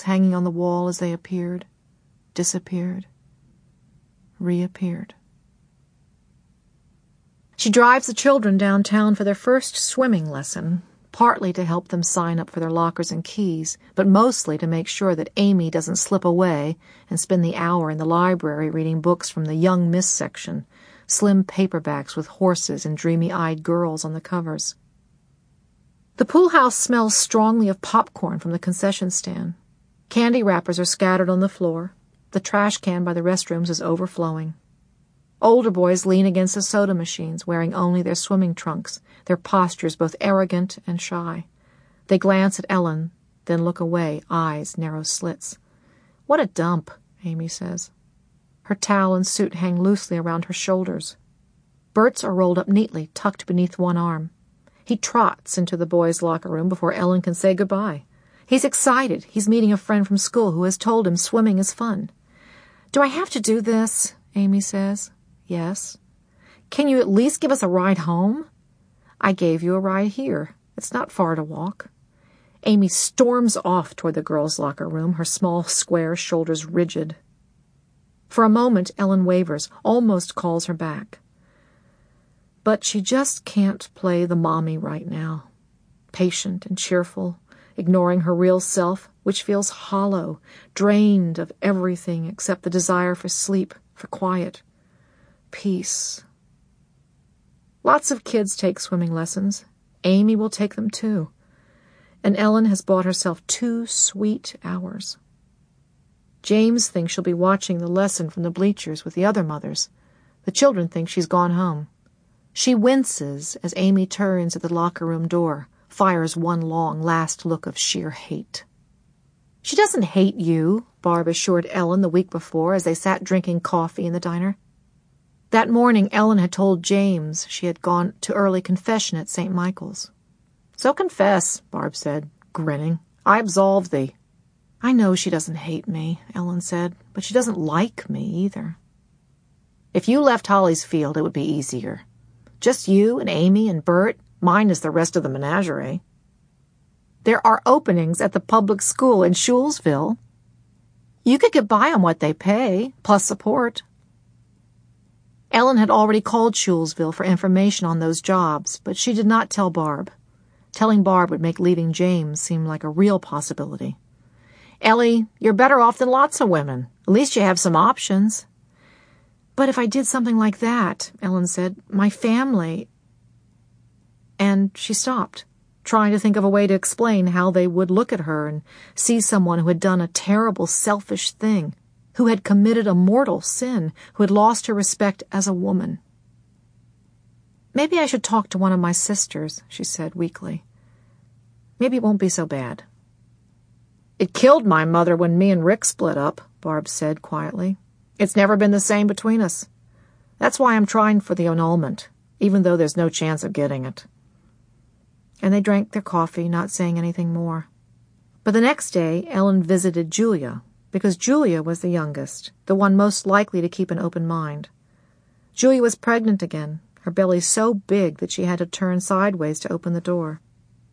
books hanging on the wall as they appeared, disappeared, reappeared. She drives the children downtown for their first swimming lesson, partly to help them sign up for their lockers and keys, but mostly to make sure that Amy doesn't slip away and spend the hour in the library reading books from the Young Miss section, slim paperbacks with horses and dreamy-eyed girls on the covers. The pool house smells strongly of popcorn from the concession stand. Candy wrappers are scattered on the floor. The trash can by the restrooms is overflowing. Older boys lean against the soda machines, wearing only their swimming trunks, their postures both arrogant and shy. They glance at Ellen, then look away, eyes narrow slits. "What a dump," Amy says. Her towel and suit hang loosely around her shoulders. Bert's are rolled up neatly, tucked beneath one arm. He trots into the boys' locker room before Ellen can say goodbye. He's excited. He's meeting a friend from school who has told him swimming is fun. "Do I have to do this?" Amy says. "Yes." "Can you at least give us a ride home?" "I gave you a ride here. It's not far to walk." Amy storms off toward the girls' locker room, her small, square shoulders rigid. For a moment, Ellen wavers, almost calls her back. But she just can't play the mommy right now. Patient and cheerful, ignoring her real self, which feels hollow, drained of everything except the desire for sleep, for quiet. Peace. Lots of kids take swimming lessons. Amy will take them too. And Ellen has bought herself 2 sweet hours. James thinks she'll be watching the lesson from the bleachers with the other mothers. The children think she's gone home. She winces as Amy turns at the locker room door, fires one long last look of sheer hate. "She doesn't hate you," Barb assured Ellen the week before as they sat drinking coffee in the diner. That morning, Ellen had told James she had gone to early confession at St. Michael's. "So confess," Barb said, grinning. "I absolve thee." "I know she doesn't hate me," Ellen said, "but she doesn't like me either." "If you left Holly's Field, it would be easier. Just you and Amy and Bert, minus the rest of the menagerie. There are openings at the public school in Shulesville. You could get by on what they pay, plus support." Ellen had already called Shulesville for information on those jobs, but she did not tell Barb. Telling Barb would make leaving James seem like a real possibility. "Ellie, you're better off than lots of women. At least you have some options." "But if I did something like that," Ellen said, "my family—" And she stopped, trying to think of a way to explain how they would look at her and see someone who had done a terrible, selfish thing, who had committed a mortal sin, who had lost her respect as a woman. "Maybe I should talk to one of my sisters," she said weakly. "Maybe it won't be so bad." "It killed my mother when me and Rick split up," Barb said quietly. "It's never been the same between us. That's why I'm trying for the annulment, even though there's no chance of getting it." And they drank their coffee, not saying anything more. But the next day, Ellen visited Julia, because Julia was the youngest, the one most likely to keep an open mind. Julia was pregnant again, her belly so big that she had to turn sideways to open the door.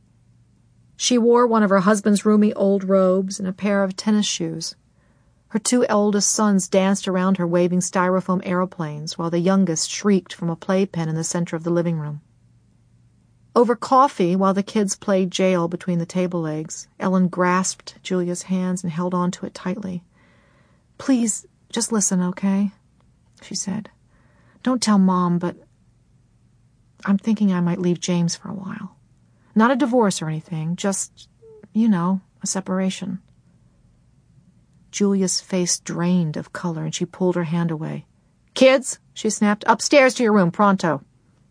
She wore one of her husband's roomy old robes and a pair of tennis shoes. Her 2 eldest sons danced around her waving styrofoam aeroplanes, while the youngest shrieked from a playpen in the center of the living room. Over coffee, while the kids played jail between the table legs, Ellen grasped Julia's hands and held on to it tightly. "Please, just listen, okay?" she said. "Don't tell Mom, but I'm thinking I might leave James for a while. Not a divorce or anything, just, a separation." Julia's face drained of color, and she pulled her hand away. "Kids," she snapped, "upstairs to your room, pronto."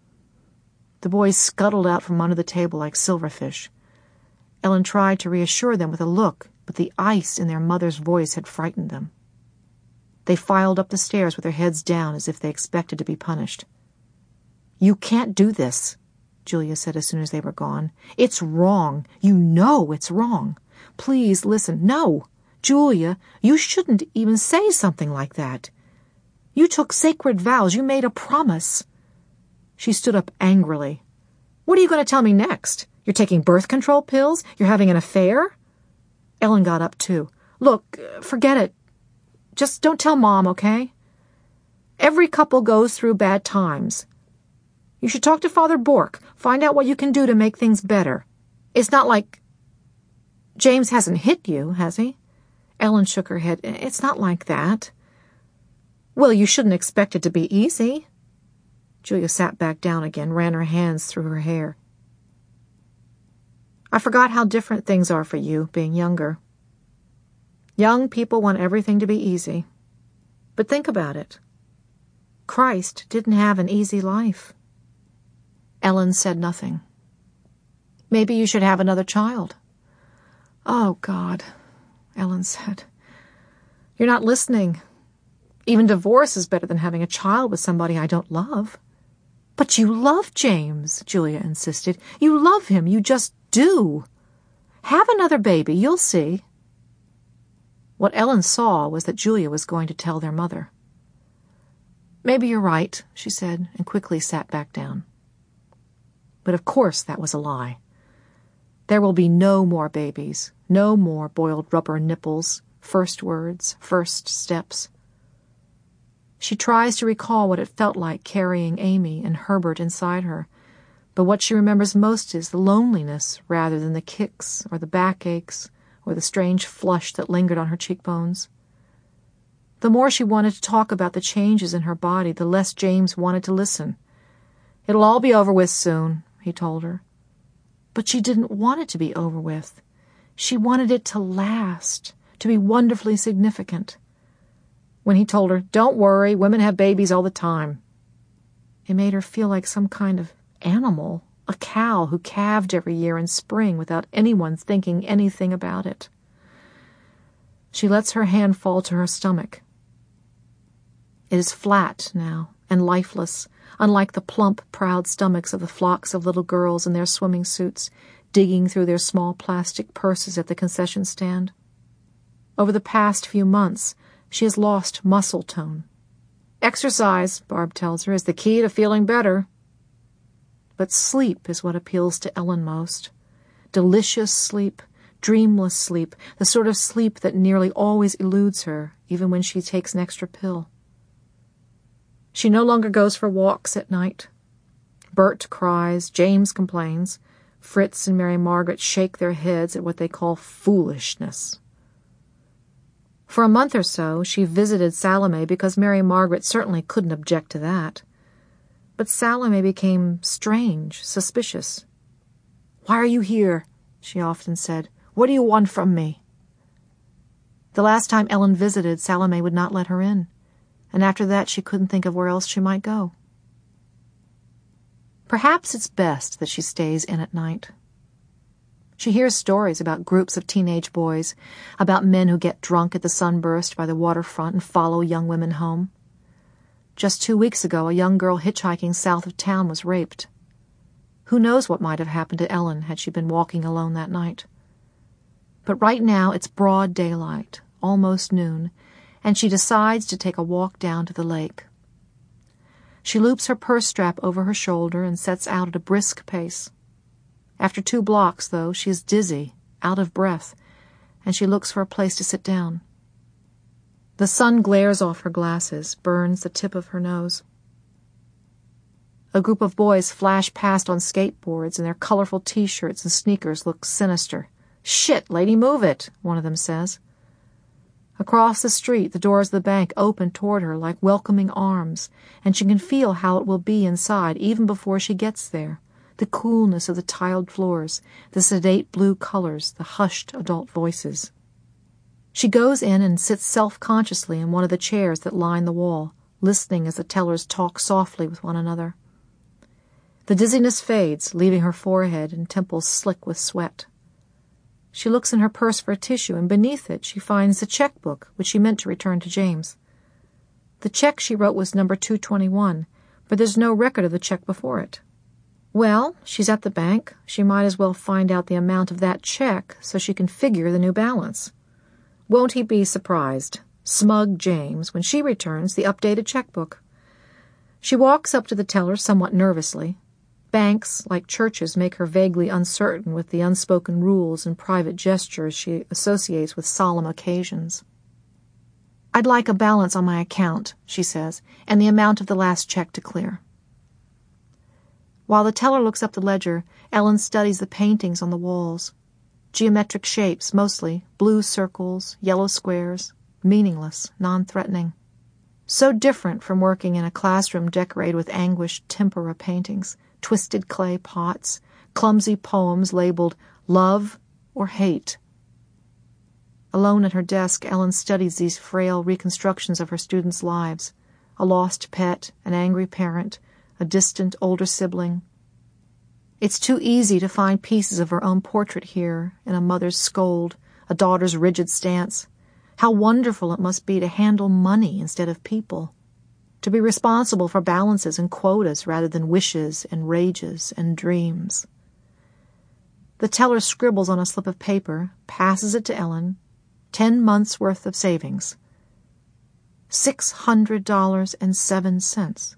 The boys scuttled out from under the table like silverfish. Ellen tried to reassure them with a look, but the ice in their mother's voice had frightened them. They filed up the stairs with their heads down as if they expected to be punished. "You can't do this," Julia said as soon as they were gone. "It's wrong. You know it's wrong. Please listen. No, Julia, you shouldn't even say something like that. You took sacred vows. You made a promise." She stood up angrily. "What are you going to tell me next? You're taking birth control pills? You're having an affair?" Ellen got up too. Look, forget it. Just don't tell Mom, okay? Every couple goes through bad times. You should talk to Father Bork. Find out what you can do to make things better. It's not like... James hasn't hit you, has he? Ellen shook her head. It's not like that. Well, you shouldn't expect it to be easy. Julia sat back down again, ran her hands through her hair. I forgot how different things are for you, being younger. Young people want everything to be easy. But think about it. Christ didn't have an easy life. Ellen said nothing. Maybe you should have another child. Oh, God, Ellen said. You're not listening. Even divorce is better than having a child with somebody I don't love. But you love James, Julia insisted. You love him. You just do. Have another baby. You'll see. What Ellen saw was that Julia was going to tell their mother. Maybe you're right, she said, and quickly sat back down. But of course that was a lie. There will be no more babies, no more boiled rubber nipples, first words, first steps. She tries to recall what it felt like carrying Amy and Herbert inside her, but what she remembers most is the loneliness rather than the kicks or the backaches or the strange flush that lingered on her cheekbones. The more she wanted to talk about the changes in her body, the less James wanted to listen. It'll all be over with soon, he told her. But she didn't want it to be over with. She wanted it to last, to be wonderfully significant. When he told her, "Don't worry, women have babies all the time," it made her feel like some kind of animal, a cow who calved every year in spring without anyone thinking anything about it. She lets her hand fall to her stomach. It is flat now and lifeless, unlike the plump, proud stomachs of the flocks of little girls in their swimming suits, digging through their small plastic purses at the concession stand. Over the past few months, she has lost muscle tone. Exercise, Barb tells her, is the key to feeling better. But sleep is what appeals to Ellen most. Delicious sleep, dreamless sleep, the sort of sleep that nearly always eludes her, even when she takes an extra pill. She no longer goes for walks at night. Bert cries, James complains. Fritz and Mary Margaret shake their heads at what they call foolishness. For a month or so, she visited Salome because Mary Margaret certainly couldn't object to that. But Salome became strange, suspicious. "Why are you here?" she often said. "What do you want from me?" The last time Ellen visited, Salome would not let her in, and after that she couldn't think of where else she might go. Perhaps it's best that she stays in at night. She hears stories about groups of teenage boys, about men who get drunk at the Sunburst by the waterfront and follow young women home. Just 2 weeks ago, a young girl hitchhiking south of town was raped. Who knows what might have happened to Ellen had she been walking alone that night? But right now it's broad daylight, almost noon, and she decides to take a walk down to the lake. She loops her purse strap over her shoulder and sets out at a brisk pace. After 2 blocks, though, she is dizzy, out of breath, and she looks for a place to sit down. The sun glares off her glasses, burns the tip of her nose. A group of boys flash past on skateboards, and their colorful T-shirts and sneakers look sinister. "Shit, lady, move it," one of them says. Across the street, the doors of the bank open toward her like welcoming arms, and she can feel how it will be inside even before she gets there. The coolness of the tiled floors, the sedate blue colors, the hushed adult voices. She goes in and sits self-consciously in one of the chairs that line the wall, listening as the tellers talk softly with one another. The dizziness fades, leaving her forehead and temples slick with sweat. She looks in her purse for a tissue, and beneath it she finds the checkbook, which she meant to return to James. The check she wrote was number 221, but there's no record of the check before it. Well, she's at the bank. She might as well find out the amount of that check so she can figure the new balance. Won't he be surprised, smug James, when she returns the updated checkbook? She walks up to the teller somewhat nervously. Banks, like churches, make her vaguely uncertain with the unspoken rules and private gestures she associates with solemn occasions. "I'd like a balance on my account," she says, "and the amount of the last check to clear." While the teller looks up the ledger, Ellen studies the paintings on the walls. Geometric shapes, mostly, blue circles, yellow squares, meaningless, non-threatening. So different from working in a classroom decorated with anguished tempera paintings, twisted clay pots, clumsy poems labeled love or hate. Alone at her desk, Ellen studies these frail reconstructions of her students' lives: a lost pet, an angry parent, a distant older sibling. It's too easy to find pieces of her own portrait here, in a mother's scold, a daughter's rigid stance. How wonderful it must be to handle money instead of people, to be responsible for balances and quotas rather than wishes and rages and dreams. The teller scribbles on a slip of paper, passes it to Ellen. 10 months' worth of savings. $600.07.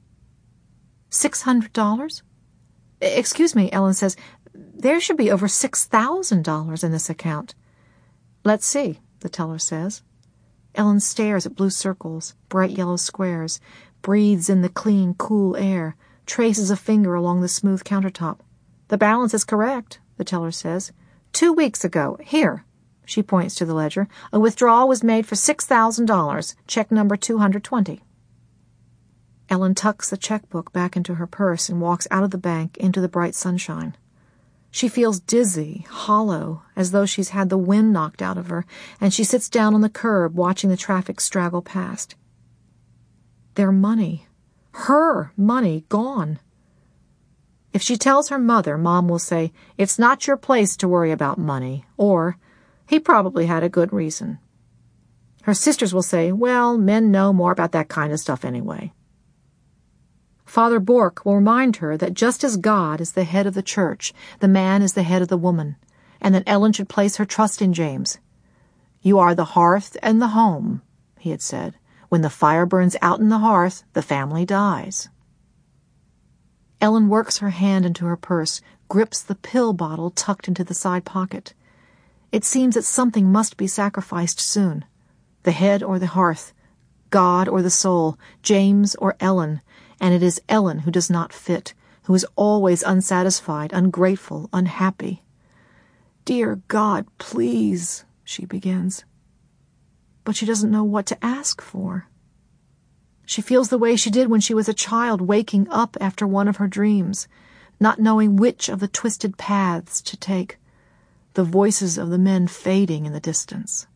$600? Excuse me, Ellen says. There should be over $6,000 in this account. Let's see, the teller says. Ellen stares at blue circles, bright yellow squares, breathes in the clean, cool air, traces a finger along the smooth countertop. The balance is correct, the teller says. 2 weeks ago, here, she points to the ledger, a withdrawal was made for $6,000, check number 220. Ellen tucks the checkbook back into her purse and walks out of the bank into the bright sunshine. She feels dizzy, hollow, as though she's had the wind knocked out of her, and she sits down on the curb watching the traffic straggle past. Their money, her money, gone. If she tells her mother, Mom will say, "It's not your place to worry about money," or, "He probably had a good reason." Her sisters will say, "Well, men know more about that kind of stuff anyway." Father Bork will remind her that just as God is the head of the church, the man is the head of the woman, and that Ellen should place her trust in James. "You are the hearth and the home," he had said. "When the fire burns out in the hearth, the family dies." Ellen works her hand into her purse, grips the pill bottle tucked into the side pocket. It seems that something must be sacrificed soon. The head or the hearth, God or the soul, James or Ellen, and it is Ellen who does not fit, who is always unsatisfied, ungrateful, unhappy. "Dear God, please," she begins. But she doesn't know what to ask for. She feels the way she did when she was a child, waking up after one of her dreams, not knowing which of the twisted paths to take, the voices of the men fading in the distance.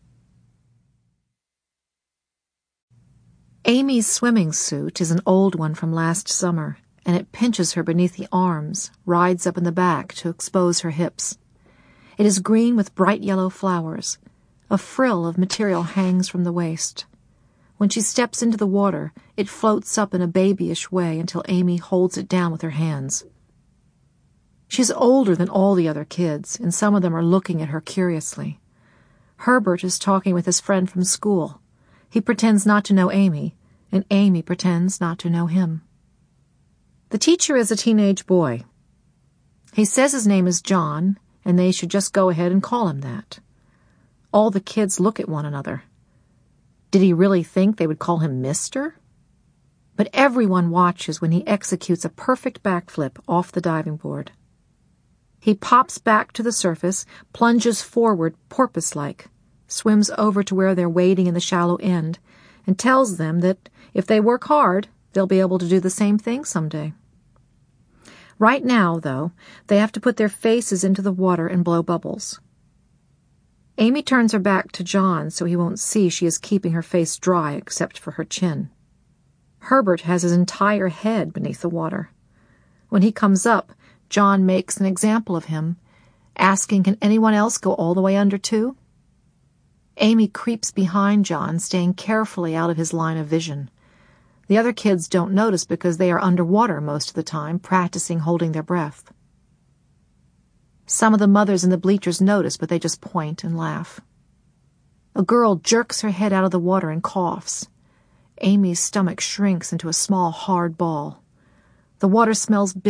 Amy's swimming suit is an old one from last summer, and it pinches her beneath the arms, rides up in the back to expose her hips. It is green with bright yellow flowers. A frill of material hangs from the waist. When she steps into the water, it floats up in a babyish way until Amy holds it down with her hands. She's older than all the other kids, and some of them are looking at her curiously. Herbert is talking with his friend from school. He pretends not to know Amy, and Amy pretends not to know him. The teacher is a teenage boy. He says his name is John, and they should just go ahead and call him that. All the kids look at one another. Did he really think they would call him Mister? But everyone watches when he executes a perfect backflip off the diving board. He pops back to the surface, plunges forward porpoise-like, swims over to where they're wading in the shallow end, and tells them that if they work hard, they'll be able to do the same thing someday. Right now, though, they have to put their faces into the water and blow bubbles. Amy turns her back to John so he won't see she is keeping her face dry except for her chin. Herbert has his entire head beneath the water. When he comes up, John makes an example of him, asking, "Can anyone else go all the way under too?" Amy creeps behind John, staying carefully out of his line of vision. The other kids don't notice because they are underwater most of the time, practicing holding their breath. Some of the mothers in the bleachers notice, but they just point and laugh. A girl jerks her head out of the water and coughs. Amy's stomach shrinks into a small, hard ball. The water smells bitter,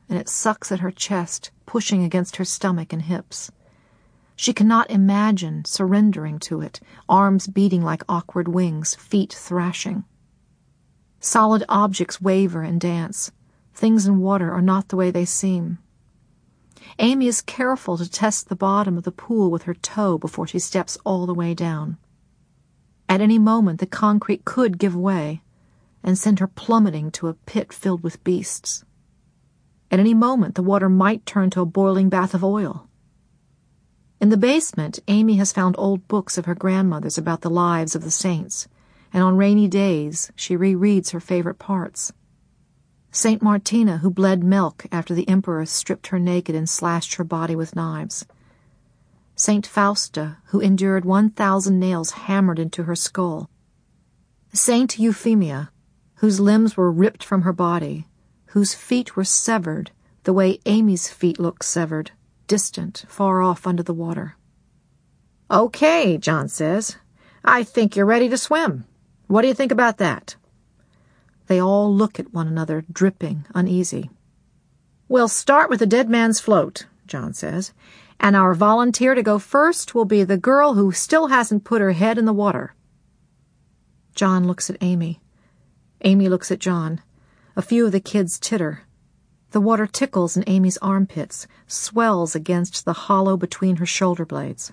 and it sucks at her chest, pushing against her stomach and hips. She cannot imagine surrendering to it, arms beating like awkward wings, feet thrashing. Solid objects waver and dance. Things in water are not the way they seem. Amy is careful to test the bottom of the pool with her toe before she steps all the way down. At any moment, the concrete could give way and send her plummeting to a pit filled with beasts. At any moment, the water might turn to a boiling bath of oil. In the basement, Amy has found old books of her grandmother's about the lives of the saints, and on rainy days, she rereads her favorite parts. Saint Martina, who bled milk after the emperor stripped her naked and slashed her body with knives. Saint Fausta, who endured 1,000 nails hammered into her skull. Saint Euphemia, whose limbs were ripped from her body, whose feet were severed the way Amy's feet look severed, distant, far off under the water. "Okay," John says. "I think you're ready to swim. What do you think about that?" They all look at one another, dripping, uneasy. "We'll start with the dead man's float," John says, "and our volunteer to go first will be the girl who still hasn't put her head in the water." John looks at Amy. Amy looks at John. A few of the kids titter. The water tickles in Amy's armpits, swells against the hollow between her shoulder blades.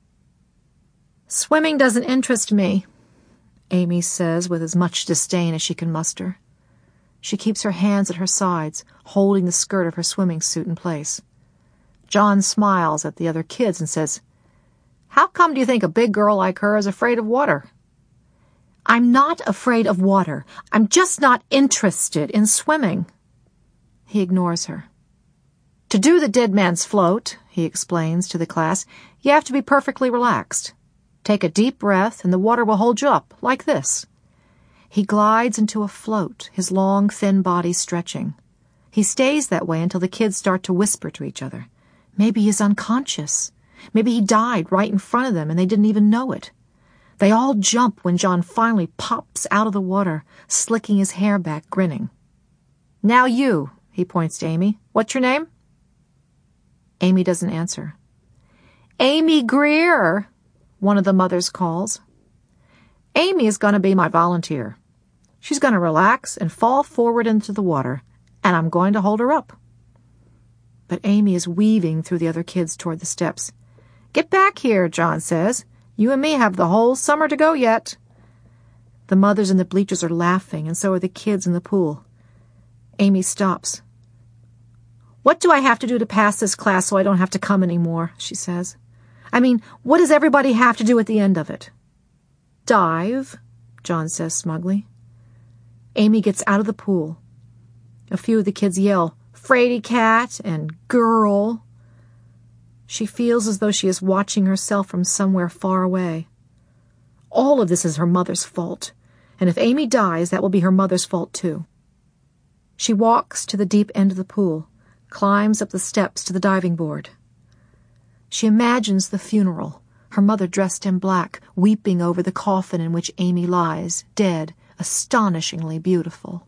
"Swimming doesn't interest me," Amy says with as much disdain as she can muster. She keeps her hands at her sides, holding the skirt of her swimming suit in place. John smiles at the other kids and says, "How come do you think a big girl like her is afraid of water?" "I'm not afraid of water. I'm just not interested in swimming." He ignores her. "To do the dead man's float," he explains to the class, "you have to be perfectly relaxed. Take a deep breath and the water will hold you up, like this." He glides into a float, his long, thin body stretching. He stays that way until the kids start to whisper to each other. Maybe he's unconscious. Maybe he died right in front of them and they didn't even know it. They all jump when John finally pops out of the water, slicking his hair back, grinning. "Now you," he points to Amy. "What's your name?" Amy doesn't answer. "Amy Greer," one of the mothers calls. "Amy is going to be my volunteer. She's going to relax and fall forward into the water, and I'm going to hold her up." But Amy is weaving through the other kids toward the steps. "Get back here," John says. "You and me have the whole summer to go yet." The mothers in the bleachers are laughing, and so are the kids in the pool. Amy stops. "What do I have to do to pass this class so I don't have to come anymore?" she says. "I mean, what does everybody have to do at the end of it?" "Dive," John says smugly. Amy gets out of the pool. A few of the kids yell, "Fraidy cat" and "Girl." She feels as though she is watching herself from somewhere far away. All of this is her mother's fault, and if Amy dies, that will be her mother's fault too. She walks to the deep end of the pool, climbs up the steps to the diving board. She imagines the funeral, her mother dressed in black, weeping over the coffin in which Amy lies, dead, astonishingly beautiful.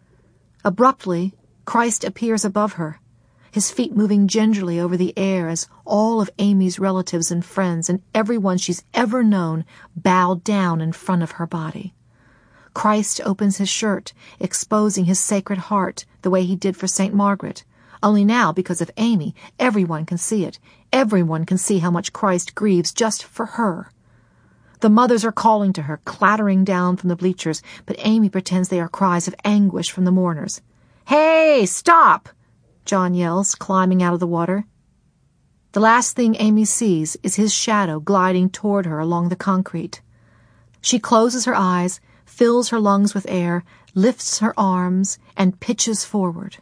Abruptly, Christ appears above her, his feet moving gingerly over the air as all of Amy's relatives and friends and everyone she's ever known bow down in front of her body. Christ opens his shirt, exposing his sacred heart the way he did for St. Margaret. Only now, because of Amy, everyone can see it. Everyone can see how much Christ grieves just for her. The mothers are calling to her, clattering down from the bleachers, but Amy pretends they are cries of anguish from the mourners. "Hey, stop!" John yells, climbing out of the water. The last thing Amy sees is his shadow gliding toward her along the concrete. She closes her eyes, fills her lungs with air, lifts her arms, and pitches forward.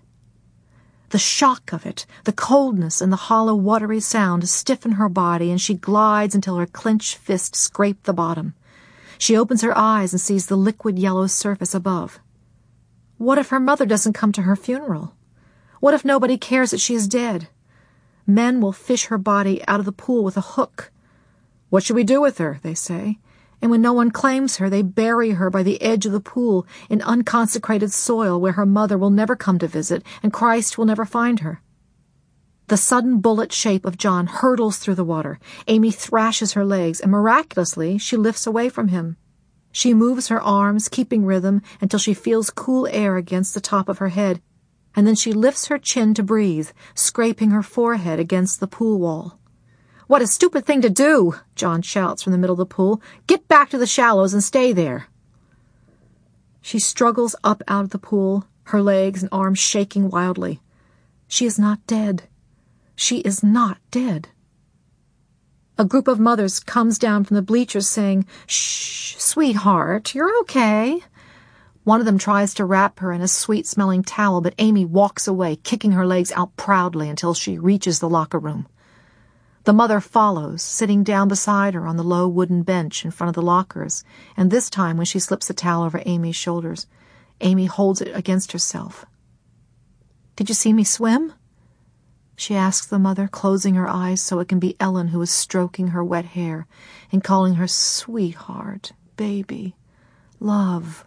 The shock of it, the coldness and the hollow, watery sound stiffen her body, and she glides until her clenched fists scrape the bottom. She opens her eyes and sees the liquid yellow surface above. What if her mother doesn't come to her funeral? What if nobody cares that she is dead? Men will fish her body out of the pool with a hook. "What should we do with her?" they say. And when no one claims her, they bury her by the edge of the pool in unconsecrated soil where her mother will never come to visit and Christ will never find her. The sudden bullet shape of John hurtles through the water. Amy thrashes her legs, and miraculously she lifts away from him. She moves her arms, keeping rhythm, until she feels cool air against the top of her head, and then she lifts her chin to breathe, scraping her forehead against the pool wall. "What a stupid thing to do!" John shouts from the middle of the pool. "Get back to the shallows and stay there." She struggles up out of the pool, her legs and arms shaking wildly. She is not dead. She is not dead. A group of mothers comes down from the bleachers saying, "Shh, sweetheart, you're okay." One of them tries to wrap her in a sweet-smelling towel, but Amy walks away, kicking her legs out proudly until she reaches the locker room. The mother follows, sitting down beside her on the low wooden bench in front of the lockers, and this time when she slips the towel over Amy's shoulders, Amy holds it against herself. "Did you see me swim?" she asks the mother, closing her eyes so it can be Ellen who is stroking her wet hair and calling her sweetheart, baby, love.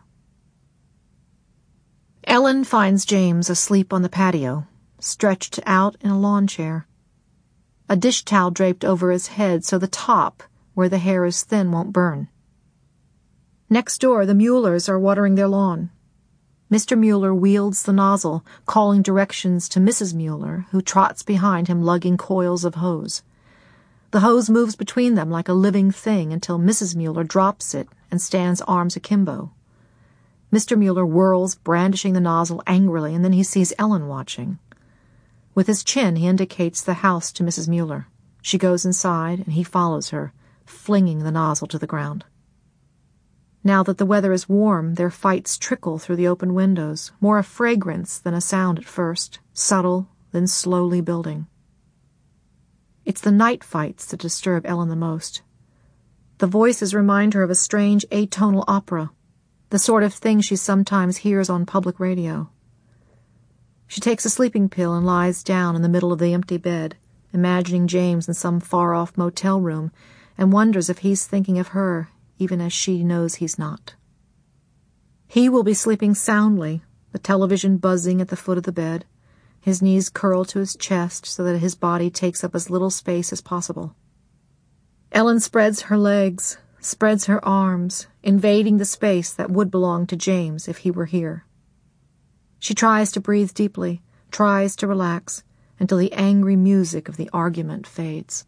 Ellen finds James asleep on the patio, stretched out in a lawn chair. A dish towel draped over his head so the top, where the hair is thin, won't burn. Next door, the Muellers are watering their lawn. Mr. Mueller wields the nozzle, calling directions to Mrs. Mueller, who trots behind him lugging coils of hose. The hose moves between them like a living thing until Mrs. Mueller drops it and stands arms akimbo. Mr. Mueller whirls, brandishing the nozzle angrily, and then he sees Ellen watching. With his chin, he indicates the house to Mrs. Mueller. She goes inside, and he follows her, flinging the nozzle to the ground. Now that the weather is warm, their fights trickle through the open windows, more a fragrance than a sound at first, subtle, then slowly building. It's the night fights that disturb Ellen the most. The voices remind her of a strange atonal opera, the sort of thing she sometimes hears on public radio. She takes a sleeping pill and lies down in the middle of the empty bed, imagining James in some far-off motel room, and wonders if he's thinking of her, even as she knows he's not. He will be sleeping soundly, the television buzzing at the foot of the bed, his knees curled to his chest so that his body takes up as little space as possible. Ellen spreads her legs, spreads her arms, invading the space that would belong to James if he were here. She tries to breathe deeply, tries to relax, until the angry music of the argument fades.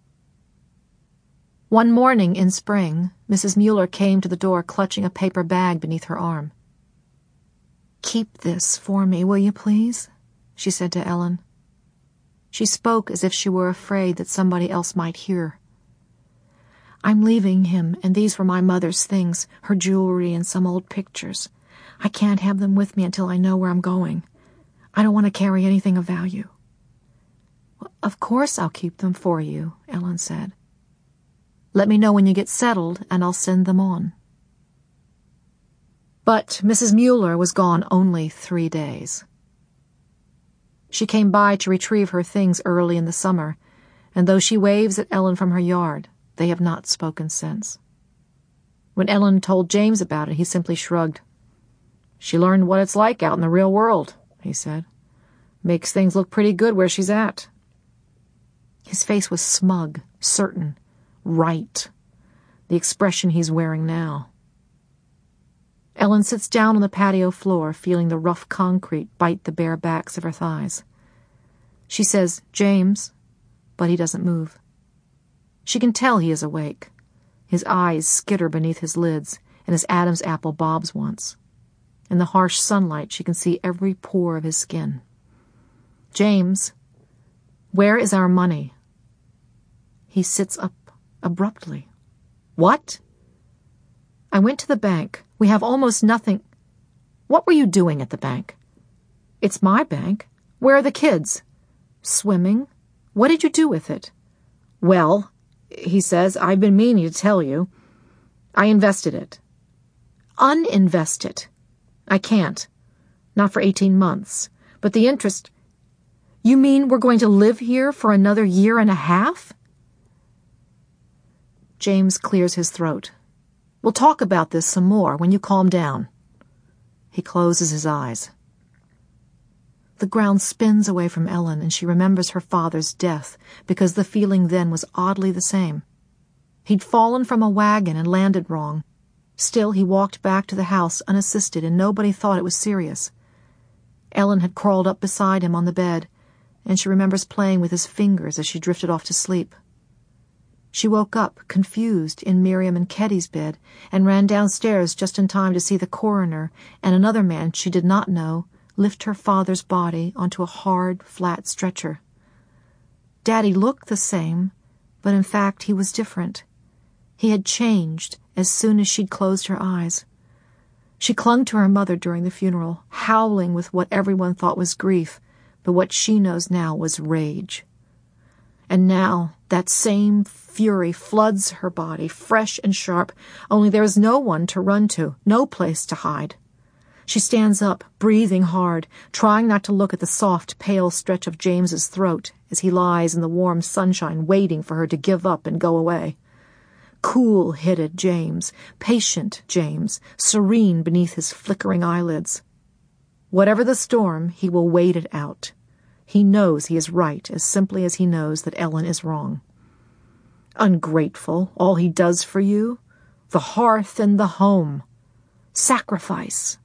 One morning in spring, Mrs. Mueller came to the door clutching a paper bag beneath her arm. "Keep this for me, will you please?" she said to Ellen. She spoke as if she were afraid that somebody else might hear. "I'm leaving him, and these were my mother's things, her jewelry and some old pictures. I can't have them with me until I know where I'm going. I don't want to carry anything of value." "Well, of course I'll keep them for you," Ellen said. "Let me know when you get settled, and I'll send them on." But Mrs. Mueller was gone only 3 days. She came by to retrieve her things early in the summer, and though she waves at Ellen from her yard, they have not spoken since. When Ellen told James about it, he simply shrugged. "She learned what it's like out in the real world," he said. "Makes things look pretty good where she's at." His face was smug, certain, right, the expression he's wearing now. Ellen sits down on the patio floor, feeling the rough concrete bite the bare backs of her thighs. She says, "James," but he doesn't move. She can tell he is awake. His eyes skitter beneath his lids, and his Adam's apple bobs once. In the harsh sunlight, she can see every pore of his skin. "James, where is our money?" He sits up abruptly. "What?" "I went to the bank. We have almost nothing." "What were you doing at the bank?" "It's my bank. Where are the kids?" "Swimming. What did you do with it?" "Well," he says, "I've been meaning to tell you. I invested it." "Uninvest it." "I can't. Not for 18 months. But the interest—" "You mean we're going to live here for another 1.5 years?" James clears his throat. We'll talk about this some more when you calm down." He closes his eyes. The ground spins away from Ellen, and she remembers her father's death, because the feeling then was oddly the same. He'd fallen from a wagon and landed wrong. Still, he walked back to the house unassisted, and nobody thought it was serious. Ellen had crawled up beside him on the bed, and she remembers playing with his fingers as she drifted off to sleep. She woke up, confused, in Miriam and Ketty's bed, and ran downstairs just in time to see the coroner and another man she did not know lift her father's body onto a hard, flat stretcher. Daddy looked the same, but in fact he was different. He had changed as soon as she'd closed her eyes. She clung to her mother during the funeral, howling with what everyone thought was grief, but what she knows now was rage. And now that same fury floods her body, fresh and sharp, only there is no one to run to, no place to hide. She stands up, breathing hard, trying not to look at the soft, pale stretch of James's throat as he lies in the warm sunshine waiting for her to give up and go away. Cool-headed James, patient James, serene beneath his flickering eyelids. Whatever the storm, he will wait it out. He knows he is right as simply as he knows that Ellen is wrong. Ungrateful, all he does for you? The hearth and the home. Sacrifice.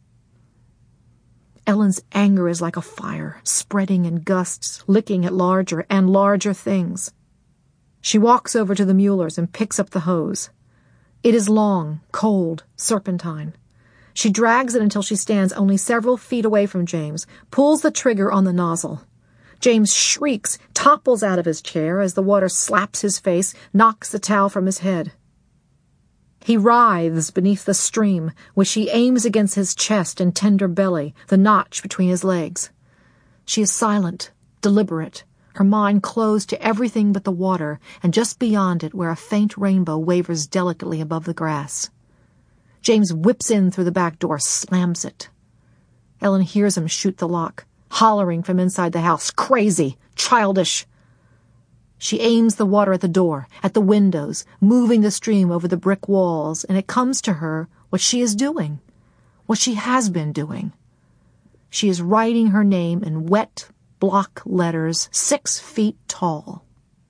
Ellen's anger is like a fire, spreading in gusts, licking at larger and larger things. She walks over to the Muellers and picks up the hose. It is long, cold, serpentine. She drags it until she stands only several feet away from James, pulls the trigger on the nozzle. James shrieks, topples out of his chair as the water slaps his face, knocks the towel from his head. He writhes beneath the stream, which she aims against his chest and tender belly, the notch between his legs. She is silent, deliberate, her mind closed to everything but the water, and just beyond it where a faint rainbow wavers delicately above the grass. James whips in through the back door, slams it. Ellen hears him shoot the lock, hollering from inside the house, crazy, childish. She aims the water at the door, at the windows, moving the stream over the brick walls, and it comes to her what she is doing, what she has been doing. She is writing her name in wet block letters 6 feet tall.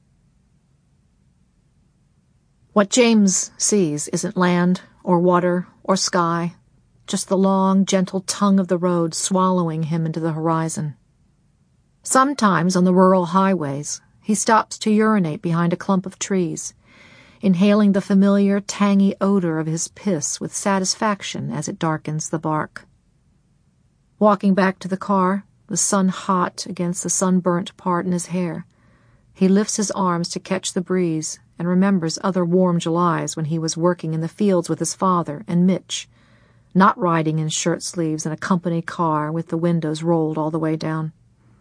What James sees isn't land or water or sky, just the long, gentle tongue of the road swallowing him into the horizon. Sometimes on the rural highways, he stops to urinate behind a clump of trees, inhaling the familiar, tangy odor of his piss with satisfaction as it darkens the bark. Walking back to the car, the sun hot against the sunburnt part in his hair, he lifts his arms to catch the breeze and remembers other warm Julys when he was working in the fields with his father and Mitch, not riding in shirt sleeves in a company car with the windows rolled all the way down.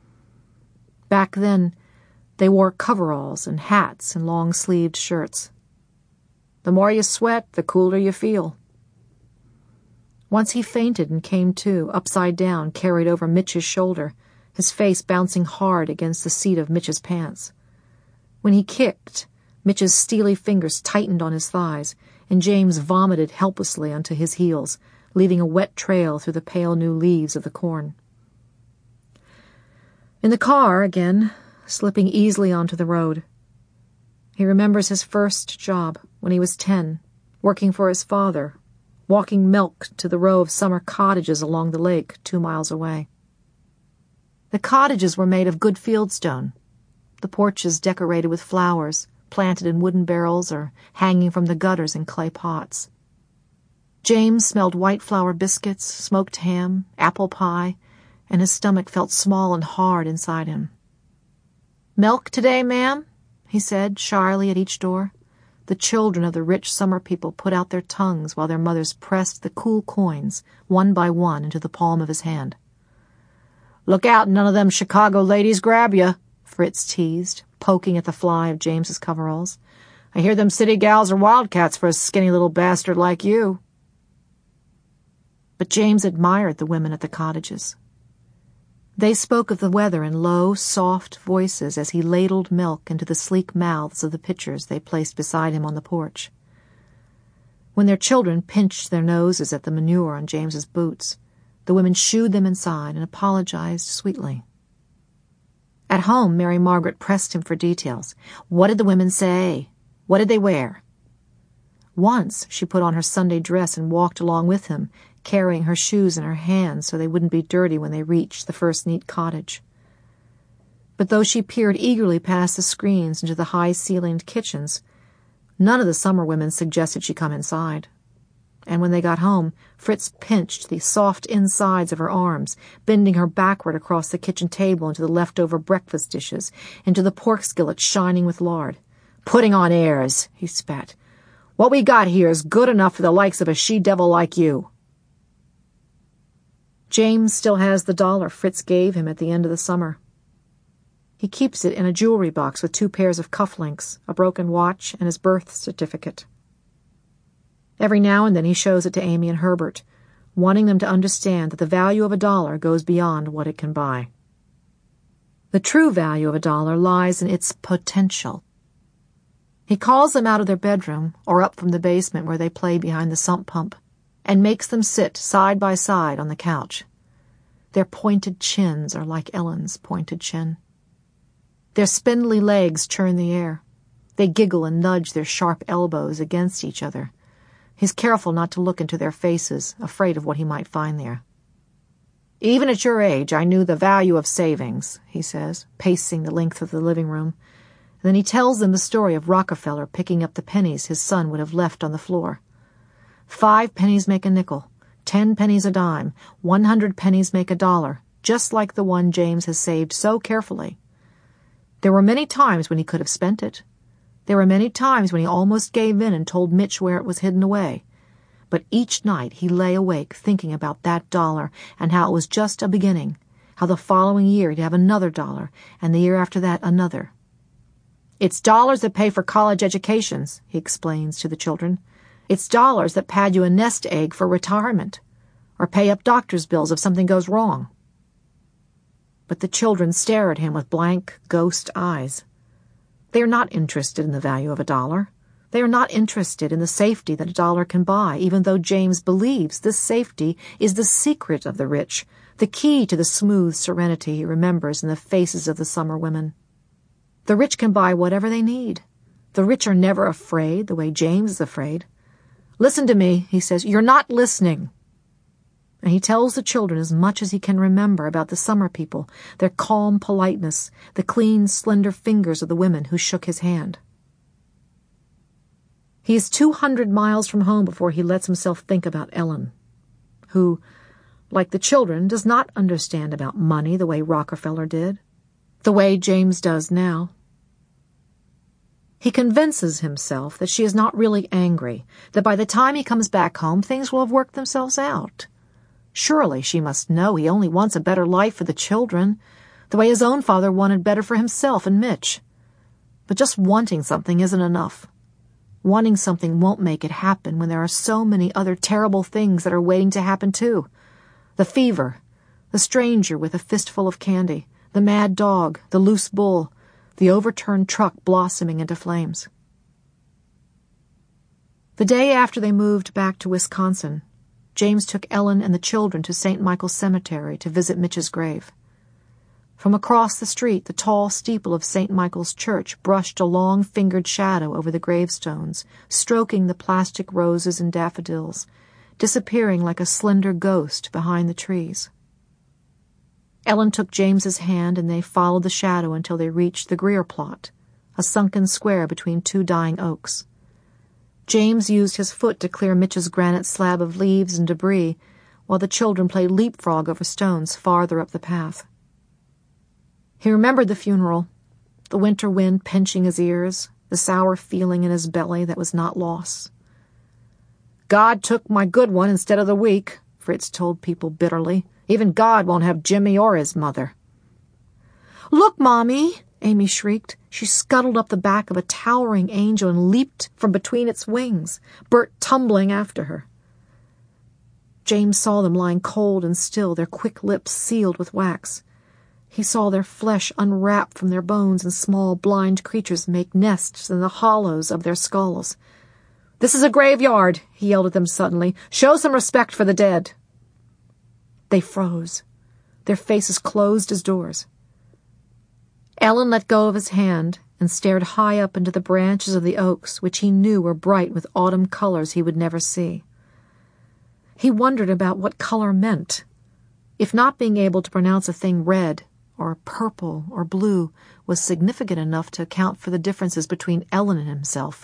Back then, they wore coveralls and hats and long-sleeved shirts. The more you sweat, the cooler you feel. Once he fainted and came to, upside down, carried over Mitch's shoulder, his face bouncing hard against the seat of Mitch's pants. When he kicked, Mitch's steely fingers tightened on his thighs, and James vomited helplessly onto his heels, leaving a wet trail through the pale new leaves of the corn. In the car, again, slipping easily onto the road. He remembers his first job when he was 10, working for his father, walking milk to the row of summer cottages along the lake 2 miles away. The cottages were made of good fieldstone, the porches decorated with flowers, planted in wooden barrels or hanging from the gutters in clay pots. James smelled white flour biscuits, smoked ham, apple pie, and his stomach felt small and hard inside him. "Milk today, ma'am?" he said shyly at each door. The children of the rich summer people put out their tongues while their mothers pressed the cool coins, one by one, into the palm of his hand. "Look out, none of them Chicago ladies grab you," Fritz teased, poking at the fly of James's coveralls. "I hear them city gals are wildcats for a skinny little bastard like you." But James admired the women at the cottages. They spoke of the weather in low, soft voices as he ladled milk into the sleek mouths of the pitchers they placed beside him on the porch. When their children pinched their noses at the manure on James's boots, the women shooed them inside and apologized sweetly. At home, Mary Margaret pressed him for details. What did the women say? What did they wear? Once she put on her Sunday dress and walked along with him, carrying her shoes in her hands so they wouldn't be dirty when they reached the first neat cottage. But though she peered eagerly past the screens into the high-ceilinged kitchens, none of the summer women suggested she come inside. And when they got home, Fritz pinched the soft insides of her arms, bending her backward across the kitchen table into the leftover breakfast dishes, into the pork skillet shining with lard. "Putting on airs," he spat. "What we got here is good enough for the likes of a she-devil like you." James still has the $1 Fritz gave him at the end of the summer. He keeps it in a jewelry box with 2 pairs of cufflinks, a broken watch, and his birth certificate. Every now and then he shows it to Amy and Herbert, wanting them to understand that the value of $1 goes beyond what it can buy. The true value of $1 lies in its potential. He calls them out of their bedroom or up from the basement where they play behind the sump pump and makes them sit side by side on the couch. Their pointed chins are like Ellen's pointed chin. Their spindly legs churn the air. They giggle and nudge their sharp elbows against each other. He's careful not to look into their faces, afraid of what he might find there. "Even at your age, I knew the value of savings," he says, pacing the length of the living room. And then he tells them the story of Rockefeller picking up the pennies his son would have left on the floor. 5 pennies make a nickel, 10 pennies a dime, 100 pennies make $1, just like the one James has saved so carefully. There were many times when he could have spent it. There were many times when he almost gave in and told Mitch where it was hidden away. But each night he lay awake thinking about that $1 and how it was just a beginning, how the following year he'd have another $1, and the year after that another. "It's dollars that pay for college educations," he explains to the children. "It's dollars that pad you a nest egg for retirement, or pay up doctor's bills if something goes wrong." But the children stare at him with blank, ghost eyes. They are not interested in the value of $1. They are not interested in the safety that $1 can buy, even though James believes this safety is the secret of the rich, the key to the smooth serenity he remembers in the faces of the summer women. The rich can buy whatever they need. The rich are never afraid the way James is afraid. "Listen to me," he says. "You're not listening." And he tells the children as much as he can remember about the summer people, their calm politeness, the clean, slender fingers of the women who shook his hand. He is 200 miles from home before he lets himself think about Ellen, who, like the children, does not understand about money the way Rockefeller did, the way James does now. He convinces himself that she is not really angry, that by the time he comes back home things will have worked themselves out. Surely she must know he only wants a better life for the children, the way his own father wanted better for himself and Mitch. But just wanting something isn't enough. Wanting something won't make it happen when there are so many other terrible things that are waiting to happen too. The fever, the stranger with a fistful of candy, the mad dog, the loose bull, the overturned truck blossoming into flames. The day after they moved back to Wisconsin, James took Ellen and the children to St. Michael's Cemetery to visit Mitch's grave. From across the street, the tall steeple of St. Michael's Church brushed a long-fingered shadow over the gravestones, stroking the plastic roses and daffodils, disappearing like a slender ghost behind the trees. Ellen took James's hand, and they followed the shadow until they reached the Greer plot, a sunken square between 2 dying oaks. James used his foot to clear Mitch's granite slab of leaves and debris, while the children played leapfrog over stones farther up the path. He remembered the funeral, the winter wind pinching his ears, the sour feeling in his belly that was not loss. "God took my good one instead of the weak," Fritz told people bitterly. "Even God won't have Jimmy or his mother." "Look, Mommy!" Amy shrieked. She scuttled up the back of a towering angel and leaped from between its wings, Bert tumbling after her. James saw them lying cold and still, their quick lips sealed with wax. He saw their flesh unwrap from their bones and small blind creatures make nests in the hollows of their skulls. "This is a graveyard," he yelled at them suddenly. "Show some respect for the dead." They froze, their faces closed as doors. Ellen let go of his hand and stared high up into the branches of the oaks, which he knew were bright with autumn colors he would never see. He wondered about what color meant. If not being able to pronounce a thing red or purple or blue was significant enough to account for the differences between Ellen and himself.